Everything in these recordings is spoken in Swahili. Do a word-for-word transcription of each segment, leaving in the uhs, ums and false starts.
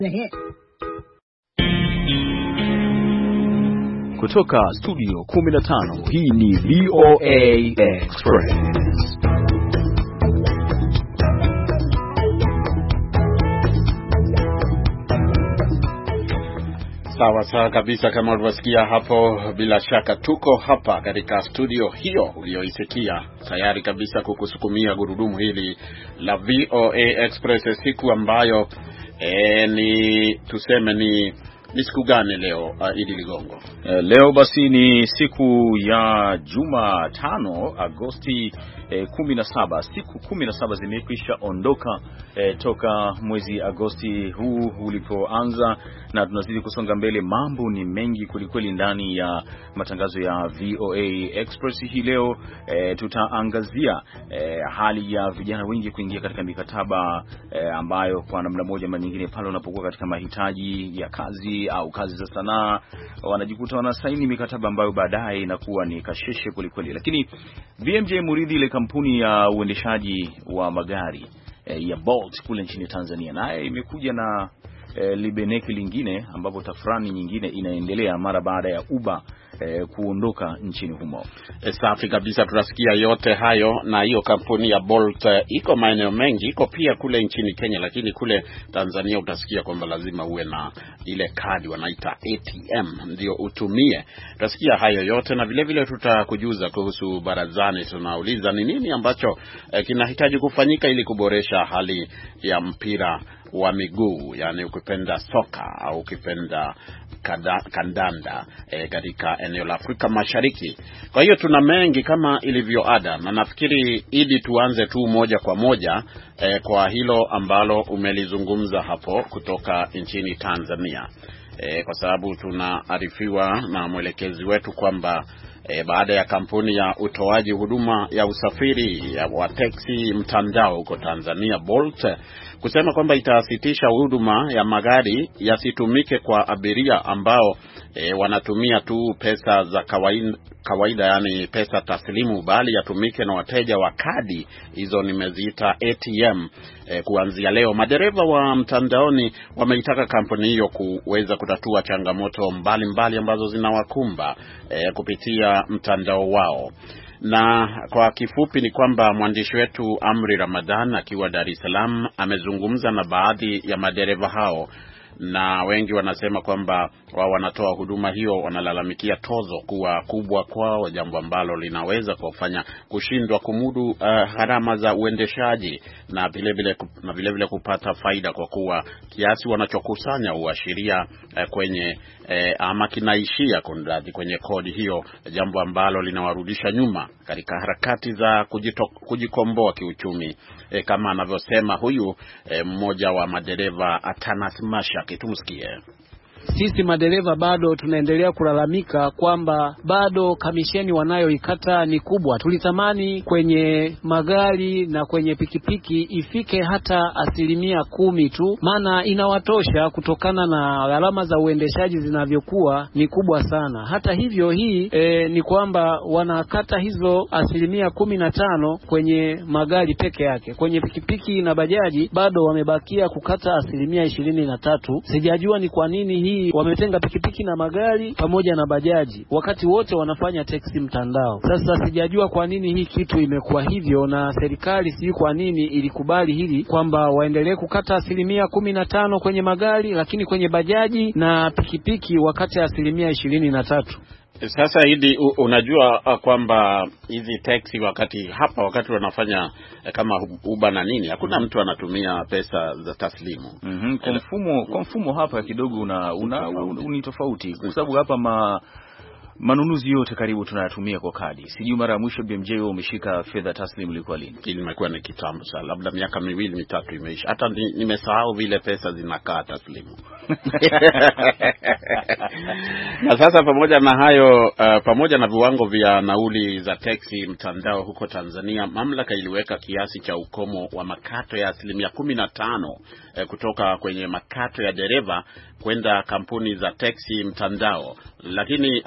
Kutoka studio kumi na tano, hii ni V O A Express. Sawa sawa kabisa, kama ulivyosikia hapo, bila shaka tuko hapa katika studio hiyo uliyoisikia, tayari kabisa kukusukumia gurudumu hili la V O A Express, siku ambayo e, ni tuseme ni ni siku gani leo, uh, Idi Ligongo? Uh, leo basi ni siku ya Jumatano, Agosti eh, kumi na saba. Siku kumi na saba zimekwisha ondoka eh, toka mwezi Agosti huu ulipoanza, na tunazidi kusonga mbele. Mambo ni mengi kulikweli ndani ya matangazo ya V O A Express hii leo. Eh, tutaangazia eh, hali ya vijana wengi kuingia katika mikataba eh, ambayo kwa namna moja ama nyingine pale unapokuwa katika mahitaji ya kazi au kazi za sanaa wanajikuta wanasaini mikataba ambayo baadaye inakuwa ni kasheshe kulikweli. Lakini V M J Muridhi, ile kampuni ya uendeshaji wa magari e, ya Bolt kule nchini Tanzania, naye imekuja na e, libeneki lingine ambapo tafrani nyingine inaendelea mara baada ya Uber E, kuondoka nchini humo. E, safi kabisa, tunasikia yote hayo. Na hiyo kampuni ya Bolt e, iko maeneo mengi, iko pia kule nchini Kenya, lakini kule Tanzania utasikia kwamba lazima uwe na ile kadi wanaita A T M ndio utumie. Tutasikia hayo yote, na vile vile tutakujuza kuhusu barazani. Tunauliza ni nini ambacho e, kinahitaji kufanyika ili kuboresha hali ya mpira wa miguu, yani ukipenda soka au ukipenda kada, kandanda e, katika eneo la Afrika Mashariki. Kwa hiyo tuna mengi kama ilivyo ada, na nafikiri Idi tuanze tu moja kwa moja e, kwa hilo ambalo umelizungumza hapo kutoka nchini Tanzania. E, kwa sababu tunaarifiwa na mwelekezi wetu kwamba E, baada ya kampuni ya utoaji huduma ya usafiri ya wa taxi mtandao huko Tanzania Bolt kusema kwamba itasitisha huduma ya magari yasitumike kwa abiria ambao e, wanatumia tu pesa za kawaida, kawaida yani pesa taslimu, bali yatumike na wateja wa kadi hizo nimeziita A T M. E, kuanzia leo madereva wa mtandaoni wameitaka kampuni hiyo kuweza kutatua changamoto mbalimbali mbali ambazo zinawakumba e, kupitia mtandao wao. Na kwa kifupi ni kwamba mwandishi wetu Amri Ramadhan akiwa Dar es Salaam amezungumza na baadhi ya madereva hao, na wengi wanasema kwamba wao wanatoa huduma hiyo wanalalamikia tozo kuwa kubwa kwao, jambo ambalo linaweza kufanya kushindwa kumudu uh, gharama za uendeshaji na vile vile na vile vile kupata faida, kwa kuwa kiasi wanachokusanya uashiria uh, kwenye uh, ama kinaishia kundadhi kwenye kodi hiyo, jambo ambalo linawarudisha nyuma katika harakati za kujito, kujikomboa kiuchumi, uh, kama anavyosema huyu uh, mmoja wa madereva Atanas Mashaki. Tumsikie. Sisi madereva bado tunaendelea kulalamika kwamba bado kamisheni wanayoikata ni kubwa. Tulitamani kwenye magari na kwenye pikipiki ifike hata asilimia kumi tu, maana inawatosha kutokana na gharama za uendeshaji zinavyokuwa ni kubwa sana. Hata hivyo hii e, ni kwamba wanakata hizo asilimia kumi na tano kwenye magari peke yake. Kwenye pikipiki na bajaji bado wamebakia kukata asilimia ishirini na tatu. Sijajua ni kwa nini hii wametenga pikipiki na magari pamoja na bajaji wakati wote wanafanya taxi mtandao. Sasa sijajua kwa nini hii kitu imekuwa hivyo, na serikali sijui kwa nini ilikubali hili kwamba waendelee kukata asilimia kumi na tano kwenye magari, lakini kwenye bajaji na pikipiki wakati asilimia ishirini na tatu. Sasa hidi unajua kwamba hizi taxi wakati hapa wakati wanafanya kama Uber na nini, hakuna mtu anatumia pesa za taslimu. Mhm. Kwa mfumo kwa mfumo hapa kidogo una una ni tofauti, kwa sababu hapa ma manunuzi yote karibu tunayatumia kwa kadi. Sijui mara ya mwisho B M J umeshika fedha taslimu ilikuwa lini? Imekuwa ni kitambo sana, labda miaka miwili mitatu imeisha. Hata nimesahau vile pesa zinakaa taslimu. Na sasa pamoja na hayo uh, pamoja na viwango vya nauli za taxi mtandao huko Tanzania, mamlaka iliweka kiasi cha ukomo wa makato ya asilimia kumi na tano uh, kutoka kwenye makato ya dereva kwenda kampuni za taxi mtandao. Lakini Atana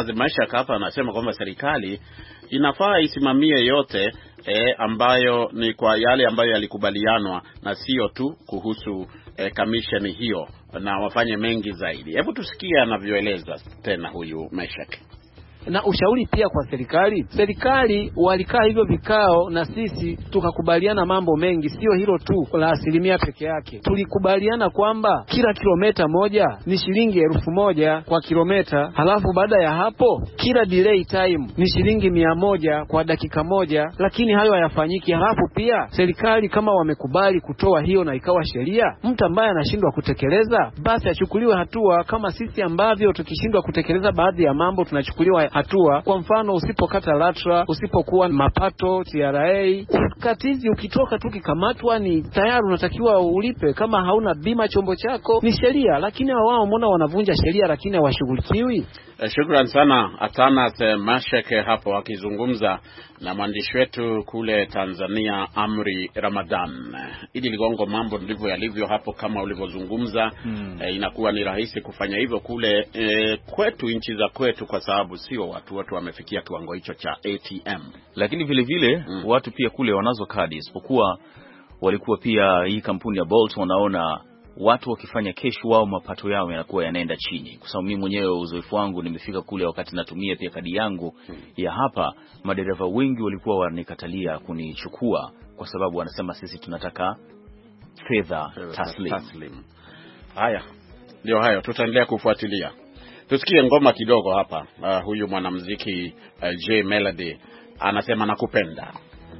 sasa maisha hapa anasema kwamba serikali inafaa isimamie yote e, ambayo ni kwa yale ambayo yalikubalianwa na sio tu kuhusu e, kamisheni hiyo, na wafanye mengi zaidi. Hebu tusikie anavyoeleza tena huyu Meshak. Na ushauri pia kwa serikali, serikali walikaa hivyo vikao na sisi tukakubaliana mambo mengi, sio hilo tu la asilimia peke yake. Tulikubaliana kwamba kila kilomita moja ni shilingi elfu moja kwa kilomita, halafu baada ya hapo kila delay time ni shilingi mia moja kwa dakika moja, lakini hayo hayafanyiki. Halafu pia serikali kama wamekubali kutoa hiyo na ikawa sheria, mtu ambaye anashindwa kutekeleza basi achukuliwe hatua, kama sisi ambavyo tukishindwa kutekeleza baadhi ya mambo tunachukuliwa hatua. Kwa mfano, usipokata latra, usipokuwa mapato T R A, ukatizi ukitoka tu kikamatwa ni tayari unatakiwa ulipe. Kama hauna bima chombo chako ni sheria, lakini wao mbona wanavunja sheria lakini hawashughulikiwi? Eh, shukrani sana Atanas Meshak hapo akizungumza na mwandishi wetu kule Tanzania Amri Ramadan. Idi Ligongo, mambo ndivyo yalivyo hapo kama ulivyozungumza. hmm. E, inakuwa ni rahisi kufanya hivyo kule e, kwetu, nchi za kwetu, kwa sababu sio watu wote wamefikia kiwango hicho cha A T M. Lakini vile vile hmm. watu pia kule wanazo kadi, isipokuwa walikuwa pia hii kampuni ya Bolt wanaona watu wakifanya kesho wao mapato yao yanakuwa yanaenda chini. Kwa sababu mimi mwenyewe uzoefu wangu, nimefika kule wakati natumia pia kadi yangu ya hapa, madereva wengi walikuwa wanikatalia kunichukua kwa sababu wanasema sisi tunataka fedha taslim. taslim. Haya, ndio hayo, tutaendelea kufuatilia. Tusikie ngoma kidogo hapa. Uh, huyu mwanamuziki uh, J Melody anasema nakupenda.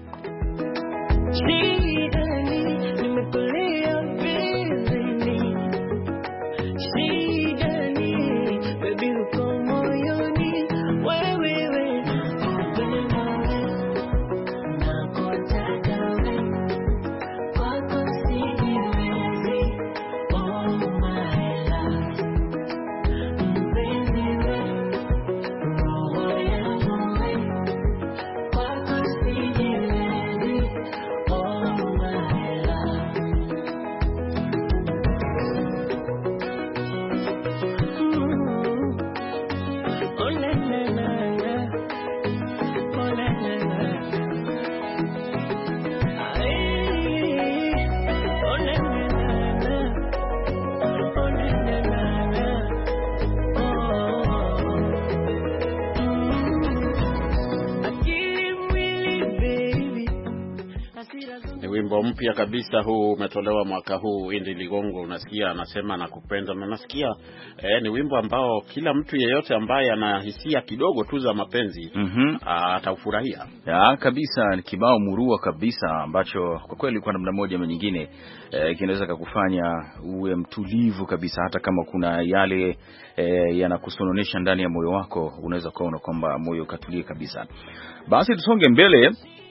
Wimbo mpya kabisa huu umetolewa mwaka huu. Indi Ligongo, unasikia anasema nakupenda, na nasikia eh, ni wimbo ambao kila mtu yeyote ambaye anahisia kidogo tu za mapenzi mm-hmm. atafurahia. Ya kabisa, ni kibao murua kabisa ambacho kwa kweli kwa namna moja ama nyingine eh, kinaweza kukufanya uwe mtulivu kabisa, hata kama kuna yale eh, yanakusononesha ndani ya moyo wako, unaweza kuona kwamba moyo katulie kabisa. Basi tusonge mbele.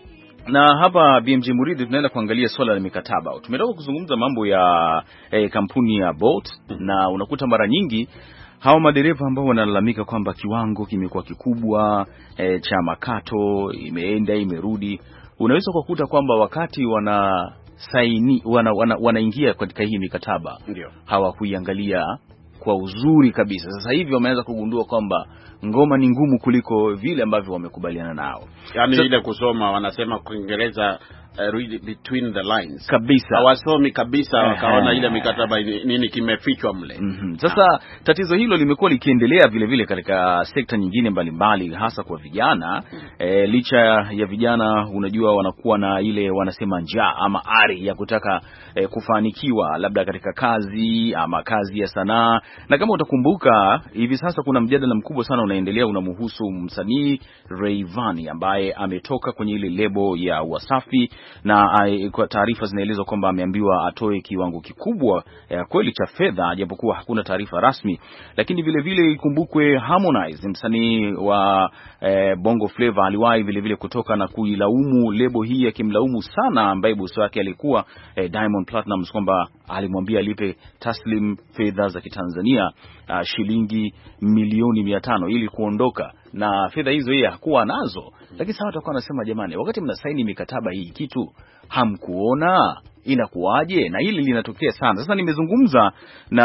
Na hapa B M J Muridi tunaenda kuangalia swala la mikataba. Tumetoka kuzungumza mambo ya eh, kampuni ya Bolt, na unakuta mara nyingi hao madereva ambao wanalalamika kwamba kiwango kimekuwa kikubwa eh, cha makato, imeenda imerudi, unaweza kukuta kwamba wakati wana saini wana, wana, wanaingia katika hii mikataba hawakuiangalia kwa uzuri kabisa. Sasa hivi wameanza kugundua kwamba ngoma ni ngumu kuliko vile ambavyo wamekubaliana nao. Yaani so, ile kusoma wanasema kwa Kiingereza uh, read between the lines. Kabisa. Hawasomi kabisa wakaona ile mikataba nini kimefichwa mle. Mm-hmm. Sasa ha. tatizo hilo limekuwa likiendelea vile vile katika sekta nyingine mbalimbali, hasa kwa vijana. Mm. E, licha ya vijana unajua wanakuwa na ile wanasema njaa ama ari ya kutaka e, kufanikiwa labda katika kazi ama kazi ya sanaa. Na kama utakumbuka hivi sasa kuna mjadala mkubwa sana unaendelea unamhusu msanii Rayvanny ambaye ametoka kwenye ile lebo ya Wasafi, na kwa taarifa zinaeleza kwamba ameambiwa atoe kiwango kikubwa ya kweli cha fedha, japokuwa hakuna taarifa rasmi. Lakini vile vile ikumbukwe Harmonize, msanii wa eh, Bongo Flava, aliwahi vile vile kutoka na kuilaumu lebo hii, akimlaumu sana ambaye bosi wake alikuwa eh, Diamond Platnumz, kwamba alimwambia alipe taslim fedha za Kitanzania uh, shilingi milioni mia tano ili kuondoka na fedha hizo yeye hakuwa nazo. Lakini sasa watakuwa wanasema jamani, wakati mnasaini mikataba hii kitu hamkuona, inakuwaje? Na hili linatokea sana. Sasa nimezungumza na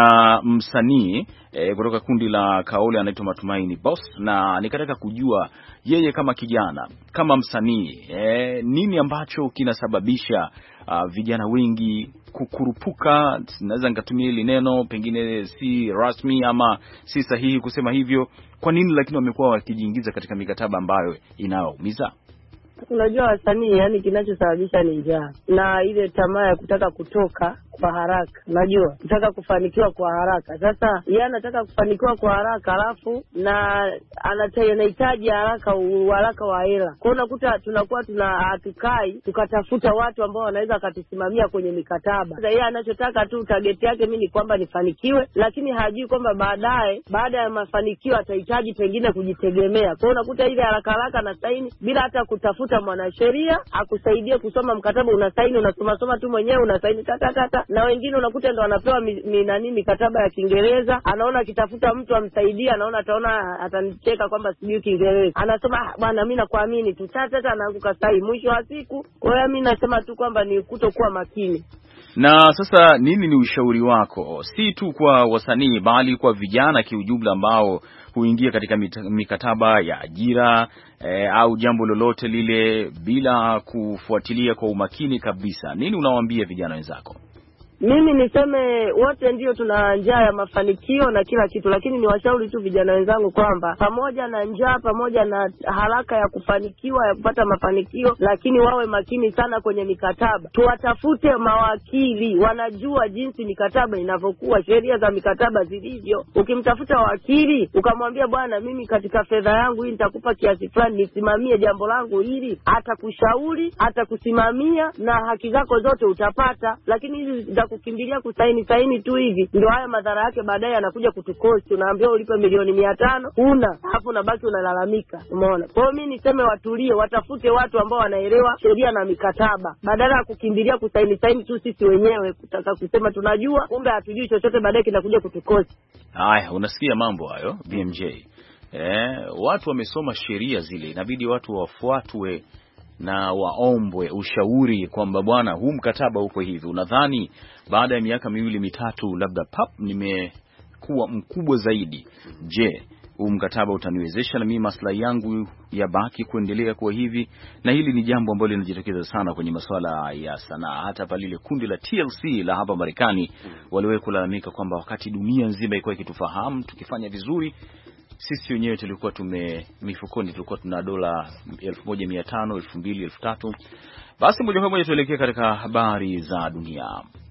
msanii e, kutoka kundi la Kaole anaitwa Matumaini Boss, na nikataka kujua yeye kama kijana, kama msanii e, nini ambacho kinasababisha uh, vijana wengi kukurupuka, naweza nikatumia hili neno, pengine si rasmi ama si sahihi kusema hivyo. Kwa nini lakini wamekuwa wakijiingiza katika mikataba ambayo inawaumiza? Unajua wasanii, yani kinachosababisha ni njaa na ile tamaa ya kutaka kutoka kwa haraka. Unajua, kutaka kufanikiwa kwa haraka. Sasa yeye anataka kufanikiwa kwa haraka, alafu na anahitaji haraka haraka wa hela. Kwa unakuta tunakuwa tuna hatukai tukatafuta watu ambao wanaweza katusimamia kwenye mikataba. Sasa yeye anachotaka tu, target yake mimi ni kwamba nifanikiwe, lakini hajui kwamba baadaye baada ya mafanikio atahitaji pengine kujitegemea. Kwa unakuta ile haraka haraka na saini bila hata kutafuta mwanasheria akusaidie kusoma mkataba. Unasaini, unasoma soma tu mwenyewe, unasaini tata tata. Na wengine unakuta ndo wanapewa mi, mi, nani mikataba ya Kiingereza, anaona akitafuta mtu amsaidie, anaona ataona atanicheka kwamba sijui Kiingereza, anasema bwana mimi nakuamini tu, tata tata anaanguka sahi mwisho wa siku. Kwa hiyo mimi nasema tu kwamba ni kutokuwa makini. Na sasa nini ni ushauri wako, si tu kwa wasanii bali kwa vijana kiujumla ambao huingia katika mikataba ya ajira e, au jambo lolote lile bila kufuatilia kwa umakini kabisa? Nini unawaambia vijana wenzako? Mimi niseme wote ndio tuna njaa ya mafanikio na kila kitu, lakini ni washauri tu vijana wenzangu kwamba pamoja na njaa, pamoja na haraka ya kufanikiwa, ya kupata mafanikio, lakini wawe makini sana kwenye mikataba. Tuwatafute mawakili, wanajua jinsi mikataba inavyokuwa, sheria za mikataba zilivyo. Ukimtafuta wakili ukamwambia bwana mimi katika fedha yangu hii nitakupa kiasi fulani nisimamie jambo langu hili, atakushauri, atakusimamia na haki zako zote utapata. Lakini hizi kukimbilia kusaini saini tu hivi ndio haya madhara yake baadaye anakuja kutukosti. Unaambiwa ulipe milioni mia tano una hapo unabaki unalalamika. Umeona? Kwa hiyo mimi niseme watulie, watafute watu ambao wanaelewa sheria na mikataba badala ya kukimbilia kusaini saini tu sisi wenyewe kutaka kusema tunajua kumbe hatujui chochote, baadaye kinakuja kutukosti. Haya, unasikia mambo hayo B M J. Eh, watu wamesoma sheria zile, inabidi watu wafuatwe na waombwe ushauri kwamba bwana huu mkataba uko hivi. Unadhani baada ya miaka miwili mitatu labda pap nimekuwa mkubwa zaidi, je, huu mkataba utaniwezesha na mimi maslahi yangu ya baki kuendelea kuwa hivi? Na hili ni jambo ambalo linajitokeza sana kwenye masuala ya sanaa. Hata pale ile kundi la T L C la hapa Marekani waliwahi kulalamika kwamba wakati dunia nzima ilikuwa ikitufahamu tukifanya vizuri, sisi wenyewe tulikuwa tume mifukoni tulikuwa tuna dola elfu moja mia tano, elfu mbili, elfu tatu. Basi moja kwa moja tuelekee katika habari za dunia.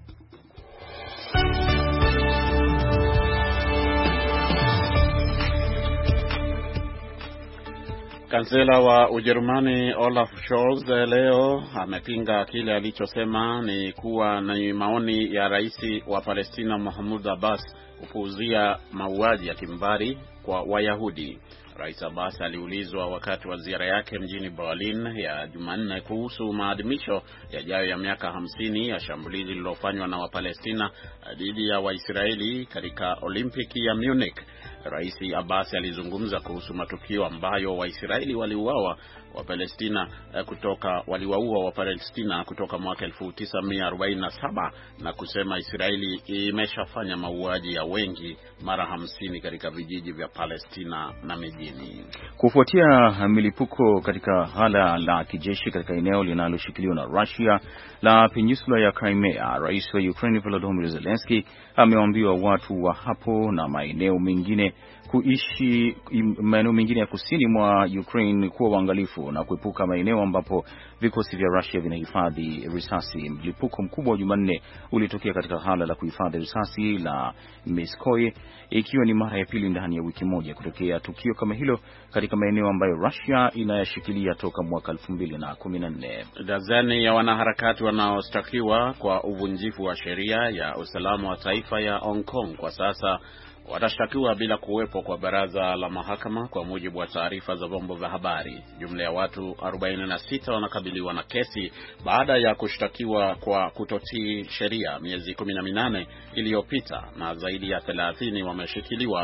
Kansela wa Ujerumani Olaf Scholz leo amepinga kile alichosema ni kuwa ni maoni ya rais wa Palestina Mahmoud Abbas kupuuzia mauaji ya kimbari kwa Wayahudi. Rais Abbas aliulizwa wakati wa ziara yake mjini Berlin ya Jumanne kuhusu maadhimisho yajayo ya miaka hamsini ya shambulizi lililofanywa na Wapalestina dhidi ya Waisraeli katika Olimpiki ya Munich. Rais Abbas alizungumza kuhusu matukio ambayo Waisraeli waliuawa wa Palestina kutoka waliwaua wa Palestina kutoka mwaka elfu tisa mia arobaini na saba na kusema Israeli imeshafanya mauaji ya wengi mara hamsini katika vijiji vya Palestina na mijini. Kufuatia milipuko katika hala la kijeshi katika eneo linaloshikiliwa na Russia la peninsula ya Crimea, Rais wa Ukraine Volodymyr Zelensky amewaambia watu wa hapo na maeneo mengine kuishi maeneo mengine ya kusini mwa Ukraine kuwa waangalifu na kuepuka maeneo ambapo vikosi vya Russia vinahifadhi risasi. Mlipuko mkubwa wa Jumanne ulitokea katika hala la kuhifadhi risasi la Meskoye, ikiwa ni mara ya pili ndani ya wiki moja kutokea tukio kama hilo katika maeneo ambayo Russia inayashikilia toka mwaka elfu mbili na kumi na nne. Dazeni ya wanaharakati wanaoshtakiwa kwa uvunjifu wa sheria ya usalama wa taifa ya Hong Kong kwa sasa watashtakiwa bila kuwepo kwa baraza la mahakama, kwa mujibu wa taarifa za vyombo vya habari. Jumla ya watu arobaini na sita wanakabiliwa na kesi baada ya kushtakiwa kwa kutotii sheria miezi kumi na minane iliyopita, na zaidi ya thelathini wameshikiliwa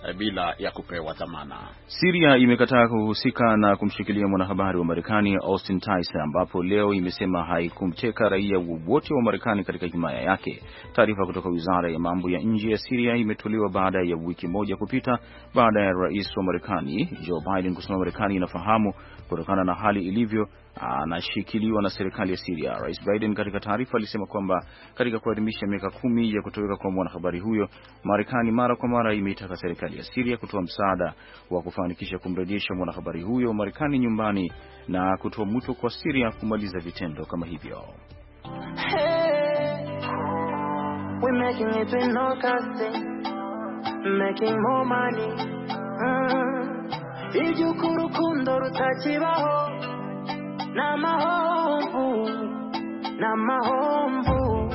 eh, bila ya kupewa dhamana. Syria imekataa kuhusika na kumshikilia mwanahabari wa Marekani Austin Tice, ambapo leo imesema haikumteka raia wowote wa Marekani katika himaya yake. Taarifa kutoka Wizara ya Mambo ya Nje ya Syria imetolewa baada ya wiki moja kupita baada ya Rais wa Marekani Joe Biden kusema Marekani inafahamu kutokana na hali ilivyo anashikiliwa na serikali ya Syria. Rais Biden katika taarifa alisema kwamba katika kuadhimisha miaka kumi ya kutoweka kwa mwanahabari huyo, Marekani mara kwa mara imeitaka serikali ya Syria kutoa msaada wa kufanikisha kumrejesha mwanahabari huyo Marekani nyumbani na kutoa mwito kwa Syria kumaliza vitendo kama hivyo. Hey, we're making it in no casting, making more money. Mm. Ijukuru kundo rutachibaho na mahomvu na mahomvu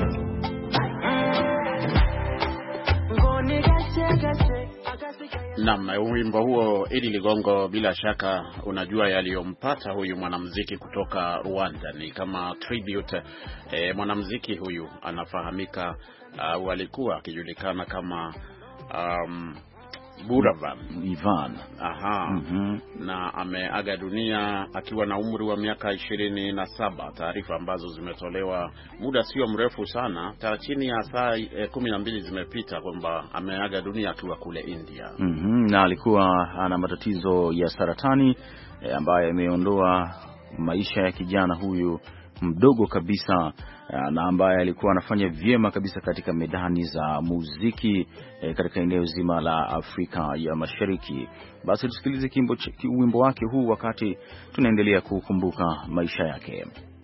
ngoni gache gache. Naam, wimbo huo Idi Ligongo, bila shaka unajua yaliyompata huyu mwanamuziki kutoka Rwanda, ni kama tribute. E, mwanamuziki huyu anafahamika au uh, alikuwa akijulikana kama um, Buravan Ivan. Aha. Mm-hmm. Na ameaga dunia akiwa na umri wa miaka ishirini na saba. Taarifa ambazo zimetolewa muda sio mrefu sana, ta chini ya saa eh, kumi na mbili zimepita kwamba ameaga dunia akiwa kule India. Mm-hmm. Na alikuwa ana matatizo ya saratani eh, ambayo yameondoa maisha ya kijana huyu mdogo kabisa, na ambaye alikuwa anafanya vyema kabisa katika medani za muziki eh, katika eneo zima la Afrika ya Mashariki. Basi tusikilize kimbo wimbo wake huu wakati tunaendelea kukumbuka maisha yake.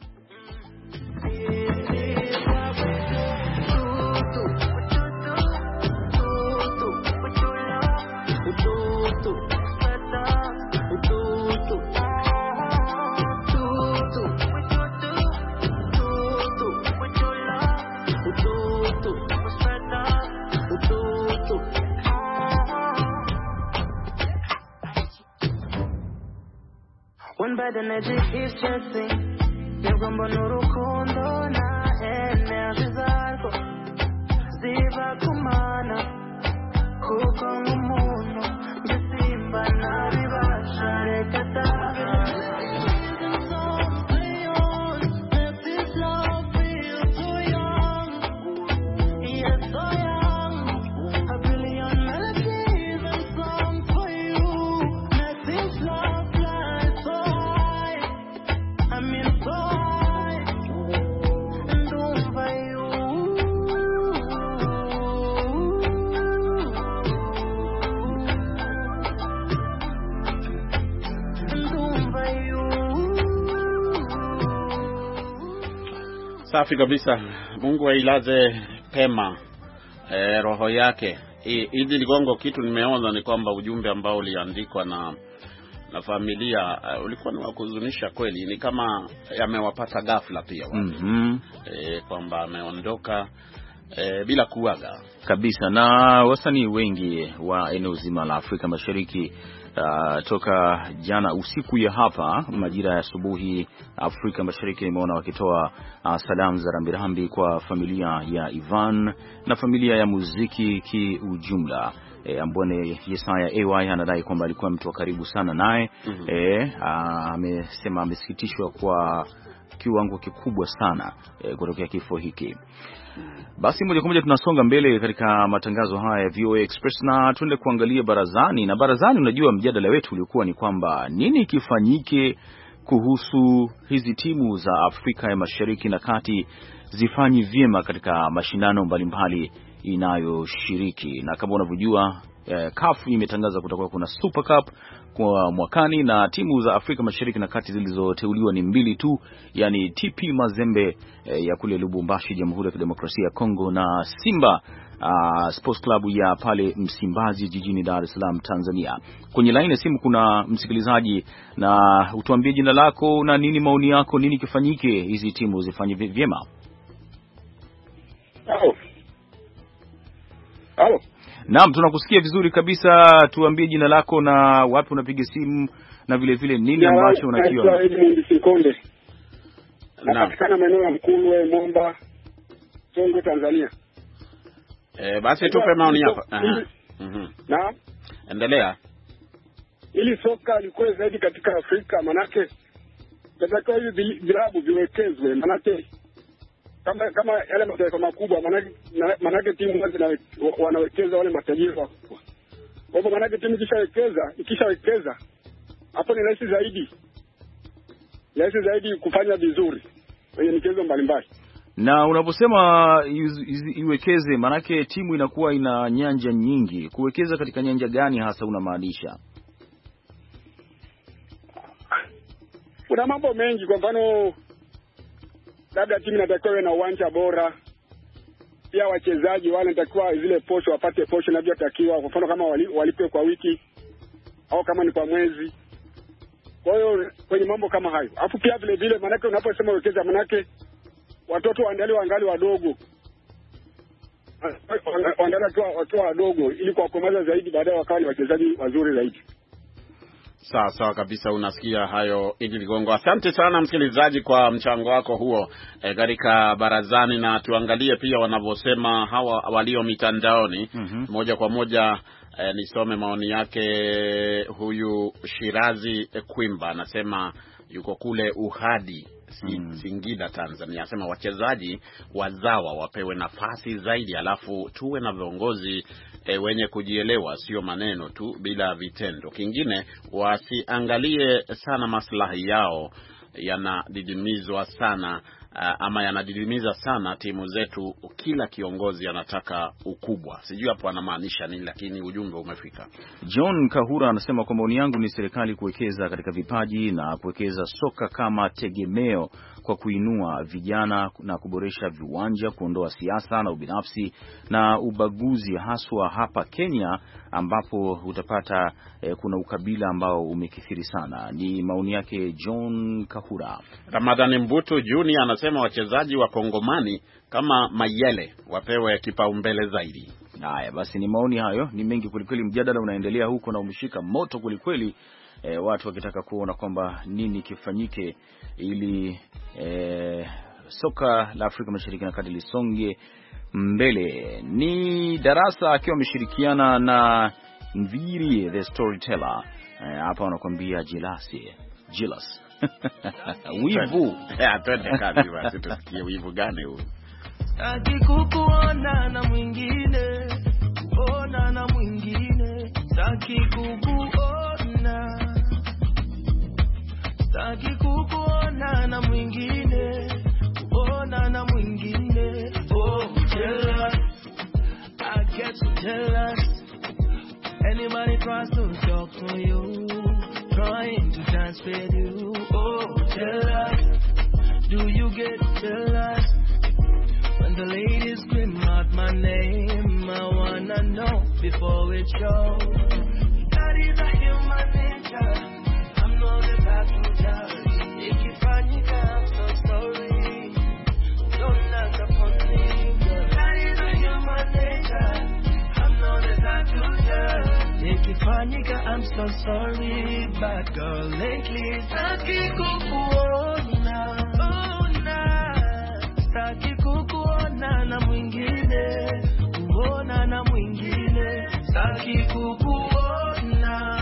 When bad energy keeps chasing, nibwo n'urukundo na energy zarwo ziba kumana, kuko nk'umuntu ngisimba nabibasha reka tabe. Safi kabisa. Mungu ailaze pema e, roho yake. Idi Ligongo, kitu nimeona ni kwamba ujumbe ambao uliandikwa na na familia uh, ulikuwa ni wa kuhuzunisha kweli. Ni kama yamewapata ghafla pia watu. Mm-hmm. E, kwamba ameondoka e, bila kuaga kabisa. Na wasanii wengi wa eneo zima la Afrika Mashariki Uh, toka jana usiku ya hapa majira ya asubuhi Afrika Mashariki nimeona wakitoa uh, salamu za rambirambi kwa familia ya Ivan na familia ya muziki kiujumla. E, Ambone Yesaya A Y anadai kwamba alikuwa mtu wa karibu sana naye. Mm-hmm. E, amesema amesikitishwa kwa kiwango kikubwa sana e, kutokea kifo hiki. Basi moja kwa moja tunasonga mbele katika matangazo haya ya V O A Express na tuende kuangalia barazani. Na barazani, unajua mjadala wetu ulikuwa ni kwamba nini kifanyike kuhusu hizi timu za Afrika ya Mashariki na Kati zifanyi vyema katika mashindano mbalimbali inayoshiriki. Na kama unavyojua eh, C A F imetangaza kutakuwa kuna Super Cup kwa mwakani, na timu za Afrika Mashariki na Kati zilizoteuliwa ni mbili tu, yani T P Mazembe eh, ya kule Lubumbashi, Jamhuri ya Kidemokrasia ya Kongo, na Simba uh, Sports Club ya pale Msimbazi jijini Dar es Salaam, Tanzania. Kwenye line ya simu kuna msikilizaji, na utuambie jina lako na nini maoni yako, nini kifanyike hizi timu zifanye vyema. Halo. Halo. Naam, tunakusikia vizuri kabisa. Tuambie jina lako na wapi unapiga simu na vile vile nini ambacho unakiona. Napatikana maeneo ya Mkulwe, Momba, Songwe, Tanzania. Eh, basi tupe maoni hapa. Aha. Mhm. Na Endelea. Ili soka likuwe zaidi katika Afrika, manake tunatakiwa hivi vilabu viwekezwe, manake kama kama yale mataifa makubwa, manake manake timu wazi wanawekeza wale matajiri wakubwa. Kwa hivyo manake timu ikishawekeza, ikishawekeza hapo ni rahisi zaidi. Rahisi zaidi kufanya vizuri kwenye michezo mbalimbali. Na unaposema iwekeze, manake timu inakuwa ina nyanja nyingi. Kuwekeza katika nyanja gani hasa unamaanisha? Kuna mambo mengi, kwa mfano labda timu inatakiwa na uwanja bora. Pia wachezaji wale natakiwa zile posho wapate posho na vyotakiwa, kwa mfano kama wali, walipe kwa wiki au kama ni kwa mwezi. Kwa hiyo kwenye mambo kama hayo. Alafu pia vile vile manake unaposema wekeza, manake watoto waandaliwe wangali wadogo. Waandaliwe wakiwa wadogo ili kuwakomaza zaidi, baadaye wakawa ni wachezaji wazuri zaidi. Sawa sawa kabisa, unasikia hayo Idi Ligongo. Asante sana msikilizaji kwa mchango wako huo katika e, barazani, na tuangalie pia wanavyosema hawa walio mitandaoni. Mm-hmm. Moja kwa moja e, nisome maoni yake. Huyu Shirazi e, Kwimba anasema yuko kule Uhadi Singida, Tanzania. Anasema wachezaji wazawa wapewe nafasi zaidi, alafu tuwe na viongozi e, wenye kujielewa, sio maneno tu bila vitendo. Kingine, wasiangalie sana maslahi yao yanadidimizwa sana ama yanadidimiza sana timu zetu. Kila kiongozi anataka ukubwa. Sijui hapo anamaanisha nini, lakini ujumbe umefika. John Kahura anasema kwa maoni yangu ni serikali kuwekeza katika vipaji na kuwekeza soka kama tegemeo kwa kuinua vijana na kuboresha viwanja, kuondoa siasa na ubinafsi na ubaguzi, haswa hapa Kenya ambapo utapata eh, kuna ukabila ambao umekithiri sana. Ni maoni yake John Kahura. Ramadhani Mbutu Junior anasema wachezaji wa Kongomani kama Mayele wapewe kipaumbele zaidi. Haya basi, ni maoni hayo, ni mengi kulikweli. Mjadala unaendelea huko na umeshika moto kulikweli, e, watu wakitaka kuona kwamba nini kifanyike ili e, soka la Afrika Mashariki na Kati lisonge mbele. Ni Darasa akiwa ameshirikiana na Mviri the Storyteller. Hapa e, wanakuambia Jelasi Jealous. Wivu. Ya twende kazi basi tusikie wivu gani huu. Akikukuona na mwingine, ona na mwingine, saki kukuona. Saki kukuona na mwingine, ona na mwingine. Oh, jealous. I get so jealous. Anybody tries to talk to you, trying to dance with you. Oh, jealous. Do you get jealous? When the ladies scream out my name, I wanna know before it shows. That is a human nature. I'm not the type to judge. If you find you I'm so sorry. Don't knock upon me. That is a human nature. I'm not the type to judge. If you find you I'm so sorry. Bad girl lately. Saki kukuona. Oh, nah. Saki kukuona na mwingine, kuona na mwingine, saki kukuona.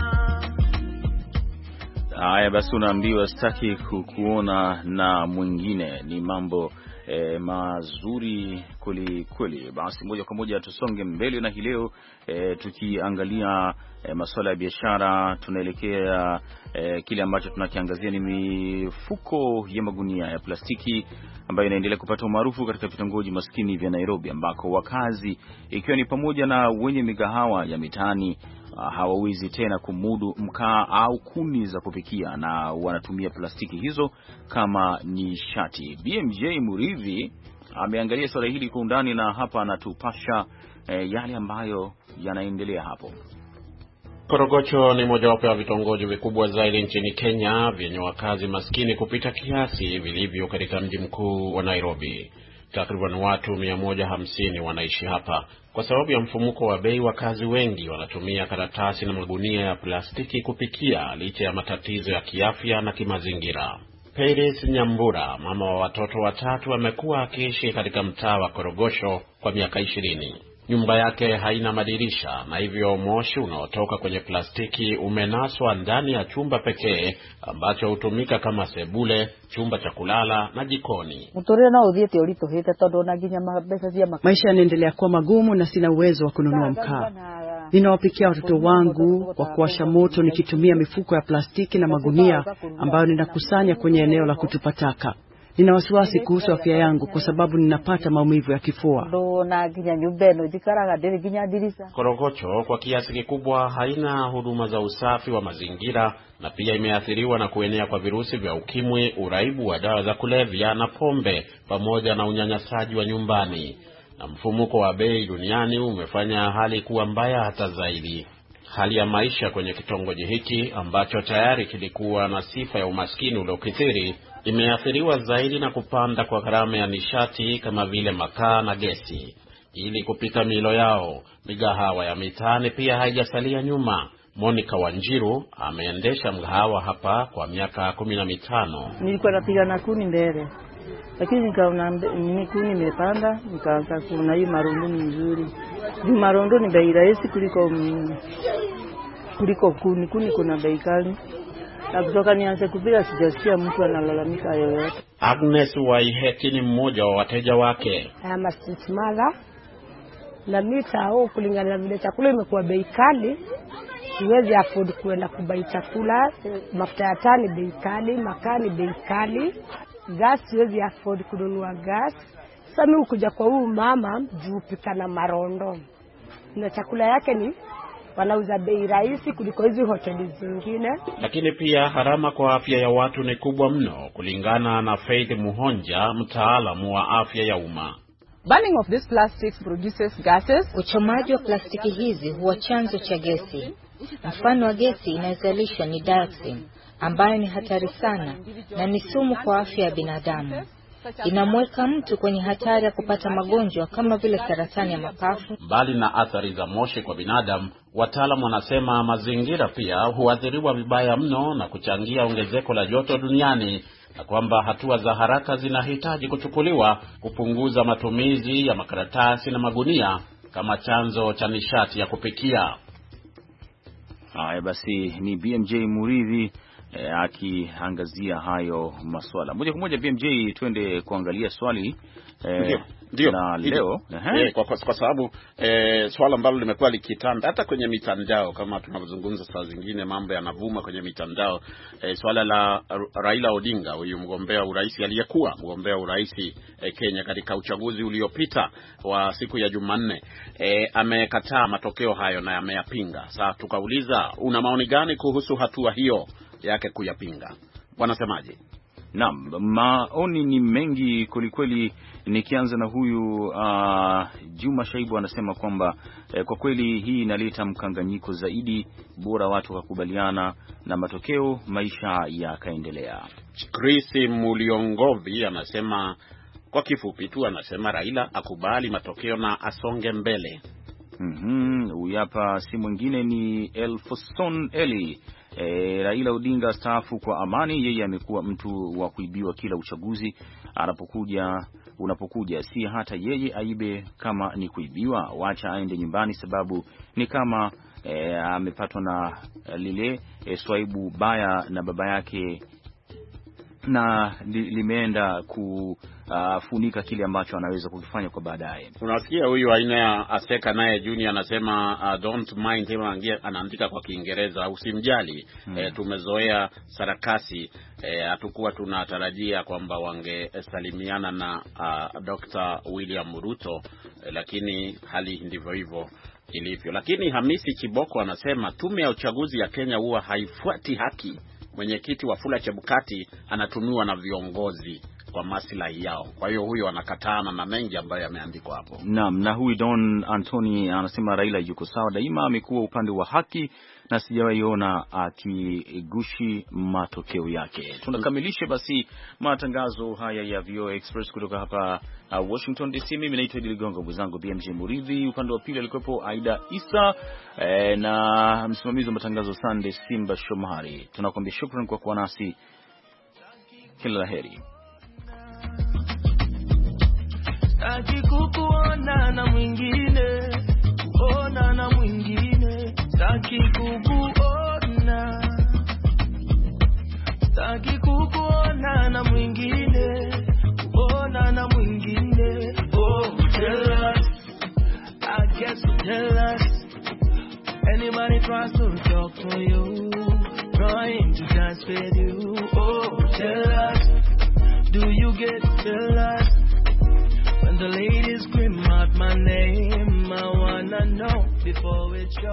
Haya basi, unaambiwa sitaki kukuona na mwingine. Ni mambo E, mazuri kweli kweli. Basi moja kwa moja tusonge mbele na hii leo e, tukiangalia e, masuala ya biashara. Tunaelekea e, kile ambacho tunakiangazia ni mifuko ya magunia ya plastiki ambayo inaendelea kupata umaarufu katika vitongoji maskini vya Nairobi, ambako wakazi ikiwa ni pamoja na wenye migahawa ya mitaani hawawezi tena kumudu mkaa au kuni za kupikia na wanatumia plastiki hizo kama nishati. B M J Murithi ameangalia swala hili kwa undani na hapa anatupasha e, yale ambayo yanaendelea hapo. Korogocho ni mojawapo ya vitongoji vikubwa zaidi nchini Kenya vyenye wakazi maskini kupita kiasi vilivyo katika mji mkuu wa Nairobi. Takriban watu mia moja hamsini wanaishi hapa. Kwa sababu ya mfumuko wa bei, wakazi wengi wanatumia karatasi na magunia ya plastiki kupikia licha ya matatizo ya kiafya na kimazingira. Paris Nyambura, mama wa watoto watatu, amekuwa akiishi katika mtaa wa Korogosho kwa miaka ishirini. Nyumba yake haina madirisha na hivyo moshi unaotoka kwenye plastiki umenaswa ndani ya chumba pekee ambacho hutumika kama sebule, chumba cha kulala na jikoni. Maisha yanaendelea kuwa magumu na sina uwezo wa kununua mkaa. Ninawapikia watoto wangu kwa kuwasha moto nikitumia mifuko ya plastiki na magunia ambayo ninakusanya kwenye eneo la kutupa taka. Nina wasiwasi kuhusu afya yangu kwa sababu ninapata maumivu ya kifua. Korogocho kwa kiasi kikubwa haina huduma za usafi wa mazingira na pia imeathiriwa na kuenea kwa virusi vya ukimwi, uraibu wa dawa za kulevya na pombe pamoja na unyanyasaji wa nyumbani. Na mfumuko wa bei duniani umefanya hali kuwa mbaya hata zaidi. Hali ya maisha kwenye kitongoji hiki ambacho tayari kilikuwa na sifa ya umaskini uliokithiri imeathiriwa zaidi na kupanda kwa gharama ya nishati kama vile makaa na gesi. Ili kupita milo yao, migahawa ya mitaani pia haijasalia nyuma. Monica Wanjiru ameendesha mgahawa hapa kwa miaka kumi na mitano. Nilikuwa napiga na kuni mbele, lakini nikaona nini kuni imepanda, nikaanza kuona hii marondo ni nzuri. Juu marondo ni bei rahisi kuliko kuliko kuni, kuni kuna bei kali. Na kutoka nianze kupiga sijasikia mtu analalamika yoyote. Agnes Waiheti ni mmoja wa wateja wake. Ama sitimala na mita au kulingana na vile chakula imekuwa bei kali, siwezi afford kuenda kubai chakula. Mafuta ya taa ni bei kali, makaa ni bei kali, gas siwezi afford kununua gas. Sasa mimi kuja kwa huyu mama juu pika na marondo na chakula yake ni wanauza bei rahisi kuliko hizi hoteli zingine. Lakini pia harama kwa afya ya watu ni kubwa mno kulingana na Faith Muhonja, mtaalamu wa afya ya umma. Burning of these plastics produces gases. Uchomaji wa plastiki hizi huwa chanzo cha gesi. Mfano wa gesi inayozalishwa ni dioxin, ambayo ni hatari sana na ni sumu kwa afya ya binadamu. Inamweka mtu kwenye hatari ya kupata magonjwa kama vile saratani ya mapafu. Mbali na athari za moshi kwa binadamu, wataalamu wanasema mazingira pia huathiriwa vibaya mno na kuchangia ongezeko la joto duniani, na kwamba hatua za haraka zinahitaji kuchukuliwa kupunguza matumizi ya makaratasi na magunia kama chanzo cha nishati ya kupikia. Haya basi, ni B M J Muridhi E, akiangazia hayo masuala. Moja kwa moja B M J twende kuangalia swali e, ndio na leo e, kwa, kwa, kwa sababu e, swala ambalo limekuwa likitanda hata kwenye mitandao kama tunavyozungumza saa zingine mambo yanavuma kwenye mitandao. E, swala la Raila Odinga, huyu mgombea urais aliyekuwa mgombea urais e, Kenya katika uchaguzi uliopita wa siku ya Jumanne, e, amekataa matokeo hayo na ameyapinga. Sasa tukauliza, una maoni gani kuhusu hatua hiyo yake kuyapinga? Wanasemaje? Naam, maoni ni mengi kwelikweli. Nikianza na huyu uh, Juma Shaibu anasema kwamba eh, kwa kweli hii inaleta mkanganyiko zaidi, bora watu wakubaliana na matokeo, maisha yakaendelea. Chris Muliongovi anasema kwa kifupi tu, anasema Raila akubali matokeo na asonge mbele. Mhm, huyu hapa si mwingine ni Elfoson Eli. E, Raila Odinga staafu kwa amani. Yeye amekuwa mtu wa kuibiwa kila uchaguzi anapokuja unapokuja, si hata yeye aibe. Kama ni kuibiwa, wacha aende nyumbani, sababu ni kama e, amepatwa na lile e, swaibu baya na baba yake na li, limeenda kufunika uh, kile ambacho anaweza kukifanya kwa baadaye. Unasikia huyu aina ya Aseka naye Junior anasema uh, don't mind him, anaandika kwa Kiingereza, usimjali. hmm. E, tumezoea sarakasi. Hatukuwa e, tunatarajia kwamba wangesalimiana na uh, Doctor William Ruto, e, lakini hali ndivyo hivyo ilivyo. Lakini Hamisi Chiboko anasema tume ya uchaguzi ya Kenya huwa haifuati haki. Mwenyekiti Wafula Chebukati anatumiwa na viongozi kwa maslahi yao. Kwa hiyo huyo anakatana na mengi ambayo yameandikwa hapo. Naam, na huyu Don Anthony anasema Raila yuko sawa daima, amekuwa upande wa haki na sijawaiona akigushi matokeo yake. Tunakamilisha basi matangazo haya ya V O A Express kutoka hapa uh, Washington D C. Mimi naitwa Idi Ligongo, mwenzangu B M J Muridhi, upande wa pili alikuwepo Aida Isa eh, na msimamizi wa matangazo Sunday Simba Shomari. Tunakuambia shukrani kwa kuwa nasi, kila laheri. Staki kukuona na mwingine, kuona na mwingine. Staki kukuona, staki kukuona na mwingine, kuona na mwingine. Oh, jealous, I guess you're jealous. Anybody tries to talk to you, trying to dance with you. Oh, jealous, do you get jealous? When the ladies scream out my name, I wanna know before it's shows.